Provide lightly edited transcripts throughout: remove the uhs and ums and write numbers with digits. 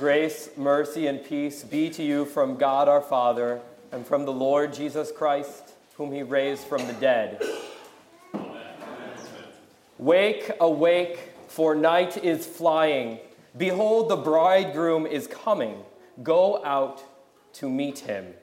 Grace, mercy, and peace be to you from God our Father and from the Lord Jesus Christ, whom he raised from the dead. Wake, awake, for night is flying. Behold, the bridegroom is coming. Go out to meet him.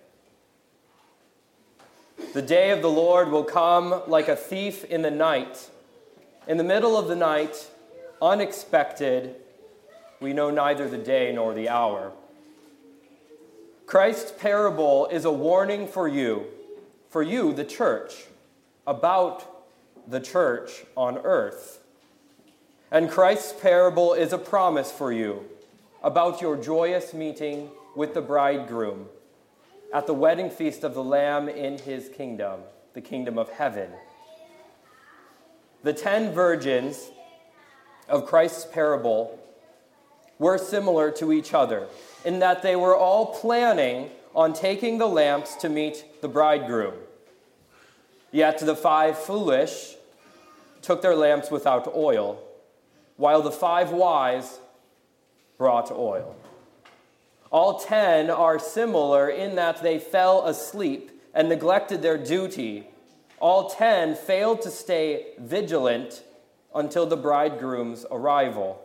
The day of the Lord will come like a thief in the night. In the middle of the night, unexpected, we know neither the day nor the hour. Christ's parable is a warning for you, the church, about the church on earth. And Christ's parable is a promise for you about your joyous meeting with the bridegroom at the wedding feast of the Lamb in his kingdom, the kingdom of heaven. The 10 virgins of Christ's parable were similar to each other in that they were all planning on taking the lamps to meet the bridegroom. Yet the 5 foolish took their lamps without oil, while the 5 wise brought oil. All 10 are similar in that they fell asleep and neglected their duty. All 10 failed to stay vigilant until the bridegroom's arrival.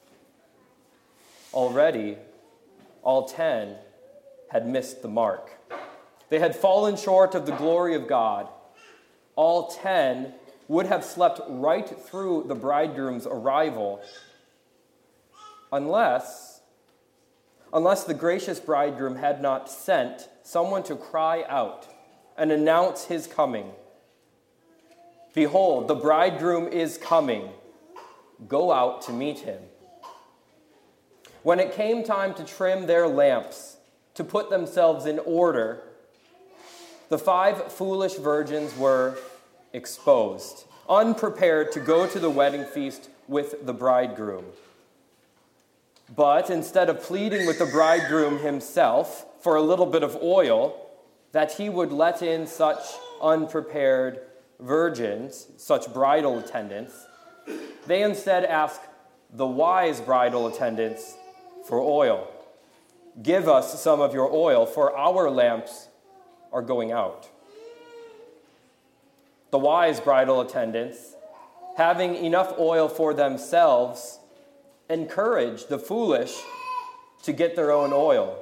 Already, all 10 had missed the mark. They had fallen short of the glory of God. All 10 would have slept right through the bridegroom's arrival unless the gracious bridegroom had not sent someone to cry out and announce his coming. Behold, the bridegroom is coming. Go out to meet him. When it came time to trim their lamps, to put themselves in order, the 5 foolish virgins were exposed, unprepared to go to the wedding feast with the bridegroom. But instead of pleading with the bridegroom himself for a little bit of oil, that he would let in such unprepared virgins, such bridal attendants, they instead ask the wise bridal attendants for oil. Give us some of your oil, for our lamps are going out. The wise bridal attendants, having enough oil for themselves, encourage the foolish to get their own oil.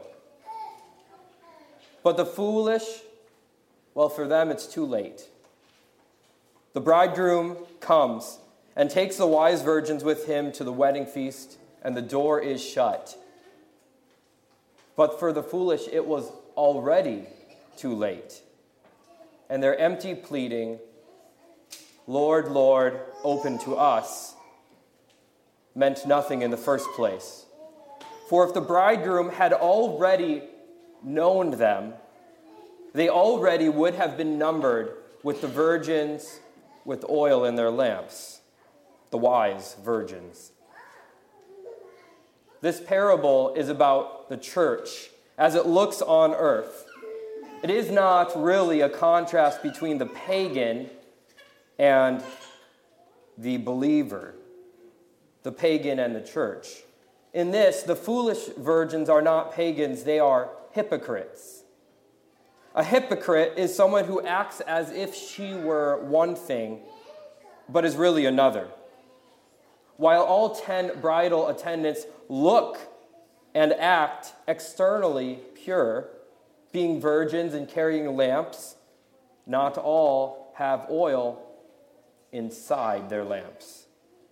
But the foolish, well, for them it's too late. The bridegroom comes and takes the wise virgins with him to the wedding feast, and the door is shut. But for the foolish, it was already too late. And their empty pleading, "Lord, Lord, open to us," meant nothing in the first place. For if the bridegroom had already known them, they already would have been numbered with the virgins with oil in their lamps, the wise virgins. This parable is about the church as it looks on earth. It is not really a contrast between the pagan and the believer, the pagan and the church. In this, the foolish virgins are not pagans, they are hypocrites. A hypocrite is someone who acts as if she were one thing, but is really another. While all 10 bridal attendants look and act externally pure, being virgins and carrying lamps, not all have oil inside their lamps.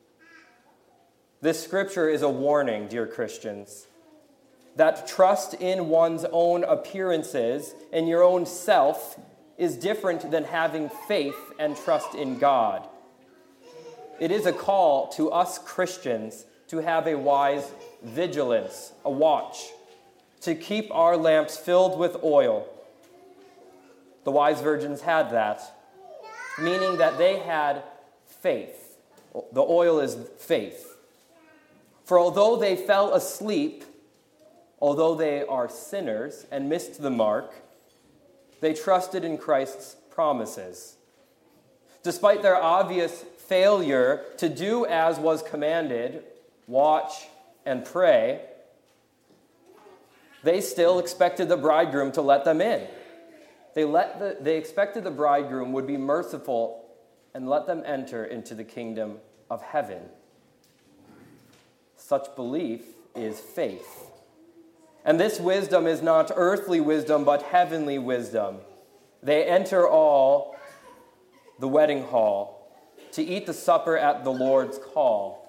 This scripture is a warning, dear Christians, that trust in one's own appearances and your own self is different than having faith and trust in God. It is a call to us Christians to have a wise vigilance, a watch, to keep our lamps filled with oil. The wise virgins had that, meaning that they had faith. The oil is faith. For although they fell asleep, although they are sinners and missed the mark, they trusted in Christ's promises. Despite their obvious failure to do as was commanded, watch and pray, They still expected the bridegroom to let them in. They expected the bridegroom would be merciful and let them enter into the kingdom of heaven. Such belief is faith. And this wisdom is not earthly wisdom, but heavenly wisdom. They enter all the wedding hall to eat the supper at the Lord's call.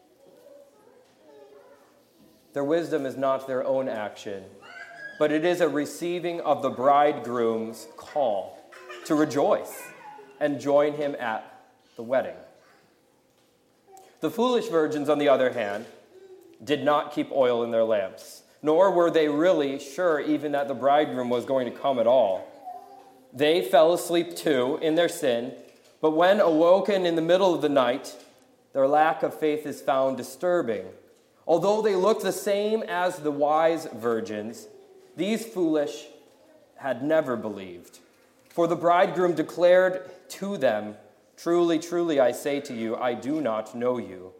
Their wisdom is not their own action, but it is a receiving of the bridegroom's call to rejoice and join him at the wedding. The foolish virgins, on the other hand, did not keep oil in their lamps, nor were they really sure even that the bridegroom was going to come at all. They fell asleep too in their sin, but when awoken in the middle of the night, their lack of faith is found disturbing. Although they looked the same as the wise virgins, these foolish had never believed. For the bridegroom declared to them, "Truly, truly, I say to you, I do not know you."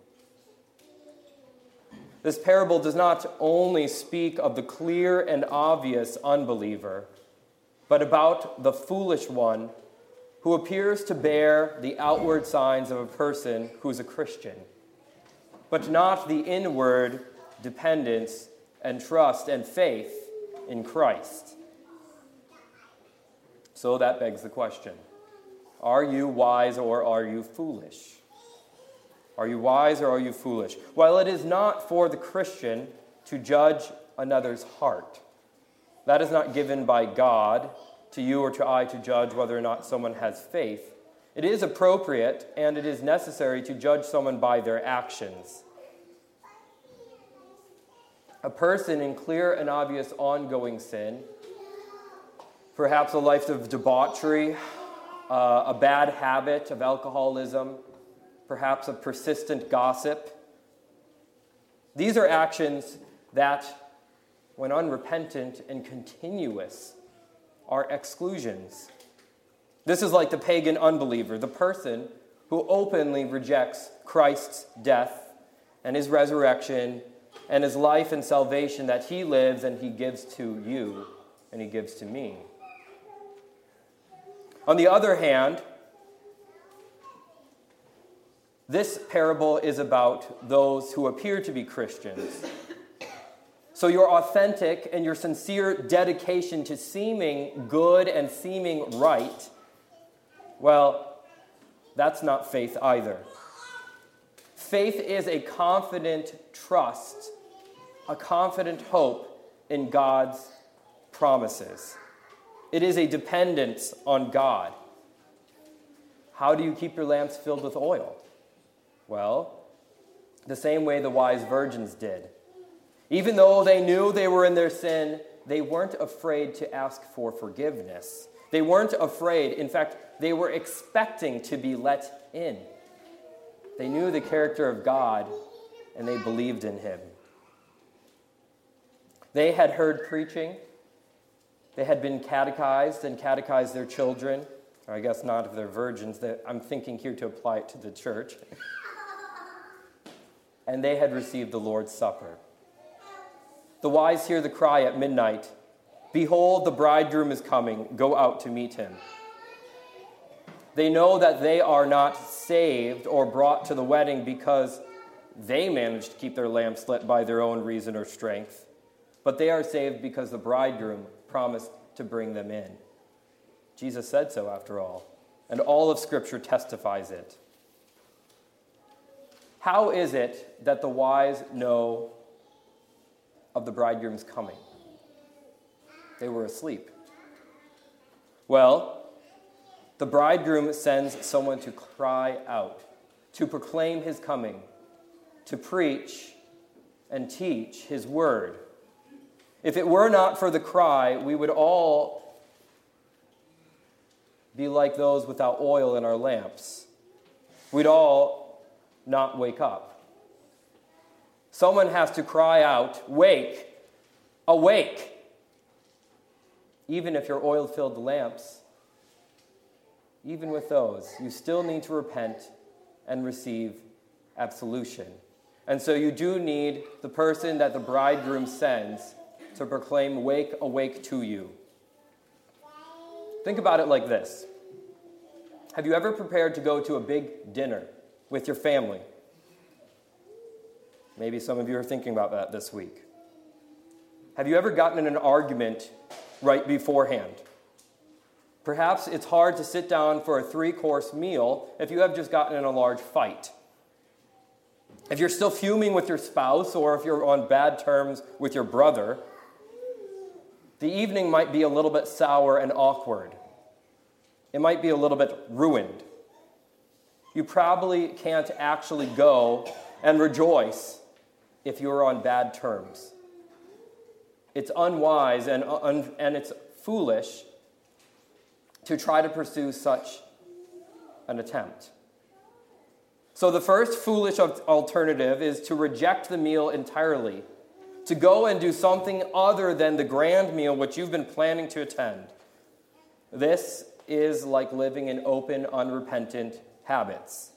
This parable does not only speak of the clear and obvious unbeliever, but about the foolish one who appears to bear the outward signs of a person who's a Christian, but not the inward dependence and trust and faith in Christ. So that begs the question, are you wise or are you foolish? Are you wise or are you foolish? While it is not for the Christian to judge another's heart, that is not given by God to you or to I to judge whether or not someone has faith. It is appropriate and it is necessary to judge someone by their actions. A person in clear and obvious ongoing sin, perhaps a life of debauchery, a bad habit of alcoholism, perhaps a persistent gossip. These are actions that, when unrepentant and continuous, are exclusions. This is like the pagan unbeliever, the person who openly rejects Christ's death and his resurrection and his life and salvation that he lives and he gives to you and he gives to me. On the other hand, this parable is about those who appear to be Christians. So your authentic and your sincere dedication to seeming good and seeming right, well, that's not faith either. Faith is a confident trust, a confident hope in God's promises. It is a dependence on God. How do you keep your lamps filled with oil? Well, the same way the wise virgins did. Even though they knew they were in their sin, they weren't afraid to ask for forgiveness. They weren't afraid. In fact, they were expecting to be let in. They knew the character of God, and they believed in him. They had heard preaching. They had been catechized and catechized their children. Or I guess not if they're virgins. I'm thinking here to apply it to the church. And they had received the Lord's Supper. The wise hear the cry at midnight, "Behold, the bridegroom is coming. Go out to meet him." They know that they are not saved or brought to the wedding because they managed to keep their lamps lit by their own reason or strength, but they are saved because the bridegroom promised to bring them in. Jesus said so, after all, and all of Scripture testifies it. How is it that the wise know of the bridegroom's coming? They were asleep. Well, the bridegroom sends someone to cry out, to proclaim his coming, to preach and teach his word. If it were not for the cry, we would all be like those without oil in our lamps. We'd all not wake up. Someone has to cry out, "Wake, awake." Even if your oil-filled lamps, even with those, you still need to repent and receive absolution. And so you do need the person that the bridegroom sends to proclaim, "Awake, awake to you." Think about it like this. Have you ever prepared to go to a big dinner with your family? Maybe some of you are thinking about that this week. Have you ever gotten in an argument right beforehand? Perhaps it's hard to sit down for a 3-course meal if you have just gotten in a large fight. If you're still fuming with your spouse or if you're on bad terms with your brother, the evening might be a little bit sour and awkward. It might be a little bit ruined. You probably can't actually go and rejoice if you're on bad terms. It's unwise and it's foolish to try to pursue such an attempt. So the first foolish alternative is to reject the meal entirely, to go and do something other than the grand meal which you've been planning to attend. This is like living in open, unrepentant habits.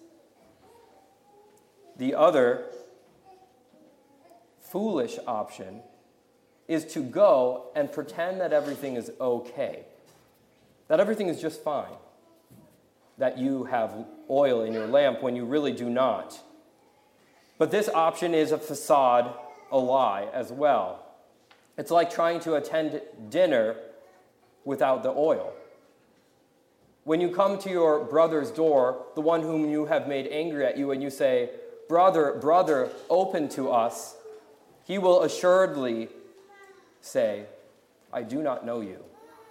The other foolish option is to go and pretend that everything is okay, that everything is just fine, that you have oil in your lamp when you really do not. But this option is a facade, a lie as well. It's like trying to attend dinner without the oil. When you come to your brother's door, the one whom you have made angry at you, and you say, brother, open to us," he will assuredly say, "I do not know you."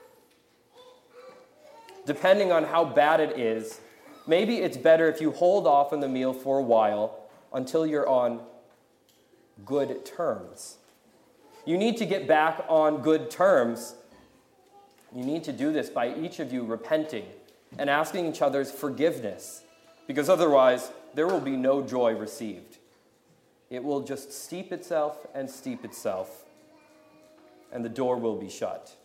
Depending on how bad it is, maybe it's better if you hold off on the meal for a while until you're on good terms. You need to get back on good terms. You need to do this by each of you repenting and asking each other's forgiveness, because otherwise there will be no joy received. It will just steep itself, and the door will be shut.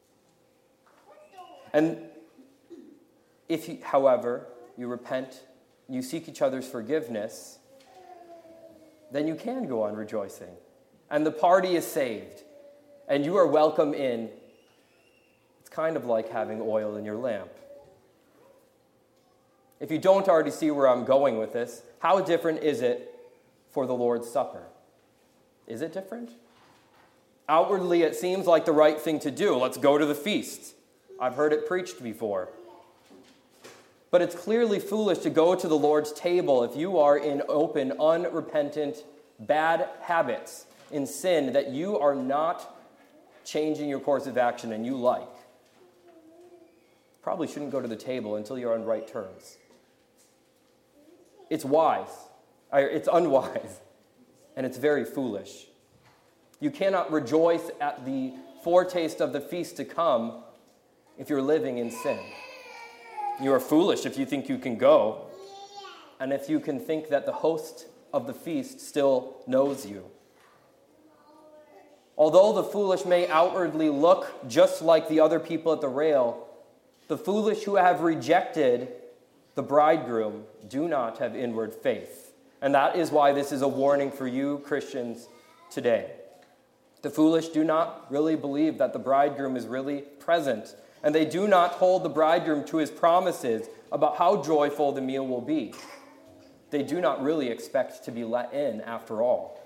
And if, however, you repent, you seek each other's forgiveness, then you can go on rejoicing. And the party is saved, and you are welcome in. It's kind of like having oil in your lamp. If you don't already see where I'm going with this, how different is it for the Lord's Supper? Is it different? Outwardly, it seems like the right thing to do. Let's go to the feast. I've heard it preached before. But it's clearly foolish to go to the Lord's table if you are in open, unrepentant, bad habits, in sin that you are not changing your course of action and you like. Probably shouldn't go to the table until you're on right terms. It's unwise, and it's very foolish. You cannot rejoice at the foretaste of the feast to come if you're living in sin. You are foolish if you think you can go, and if you can think that the host of the feast still knows you. Although the foolish may outwardly look just like the other people at the rail, the foolish who have rejected the bridegroom do not have inward faith. And that is why this is a warning for you Christians today. The foolish do not really believe that the bridegroom is really present, and they do not hold the bridegroom to his promises about how joyful the meal will be. They do not really expect to be let in after all.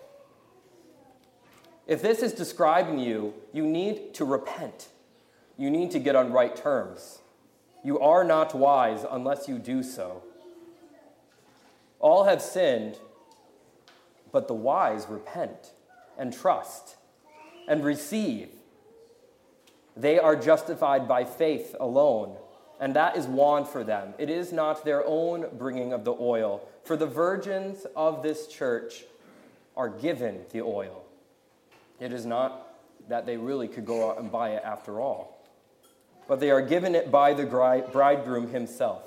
If this is describing you, you need to repent. You need to get on right terms. You are not wise unless you do so. All have sinned, but the wise repent and trust and receive. They are justified by faith alone, and that is won for them. It is not their own bringing of the oil, for the virgins of this church are given the oil. It is not that they really could go out and buy it after all, but they are given it by the bridegroom himself.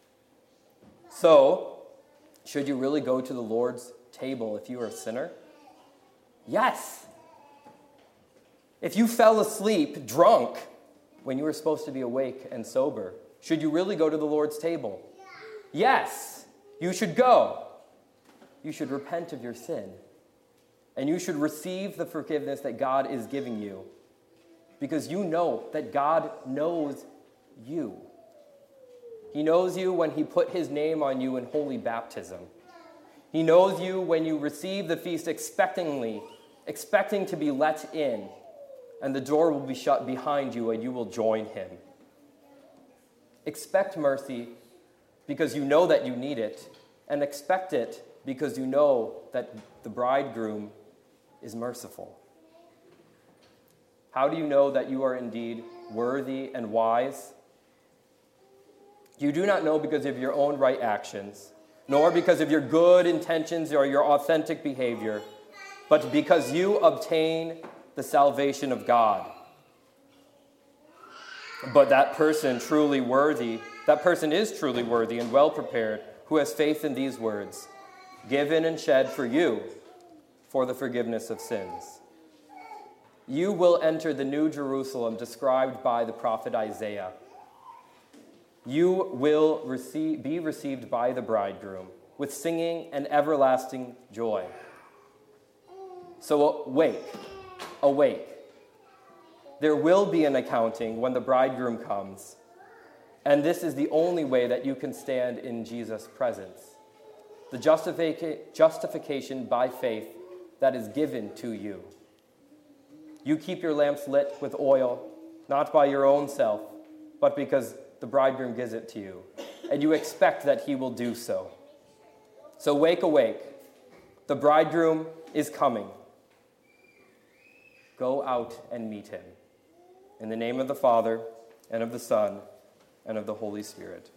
So, should you really go to the Lord's table if you are a sinner? Yes. If you fell asleep drunk when you were supposed to be awake and sober, should you really go to the Lord's table? Yes, you should go. You should repent of your sin And you should receive the forgiveness that God is giving you, because you know that God knows you. He knows you when he put his name on you in holy baptism. He knows you when you receive the feast expecting to be let in, and the door will be shut behind you and you will join him. Expect mercy because you know that you need it, and expect it because you know that the bridegroom is merciful. How do you know that you are indeed worthy and wise? You do not know because of your own right actions, nor because of your good intentions or your authentic behavior, but because you obtain the salvation of God. But that person is truly worthy and well prepared, who has faith in these words, given and shed for you for the forgiveness of sins. You will enter the new Jerusalem described by the prophet Isaiah. You will be received by the bridegroom with singing and everlasting joy. So awake. There will be an accounting when the bridegroom comes, and this is the only way that you can stand in Jesus' presence. The justification by faith that is given to you. You keep your lamps lit with oil, not by your own self, but because the bridegroom gives it to you, and you expect that he will do so. So awake. The bridegroom is coming. Go out and meet him. In the name of the Father, and of the Son, and of the Holy Spirit.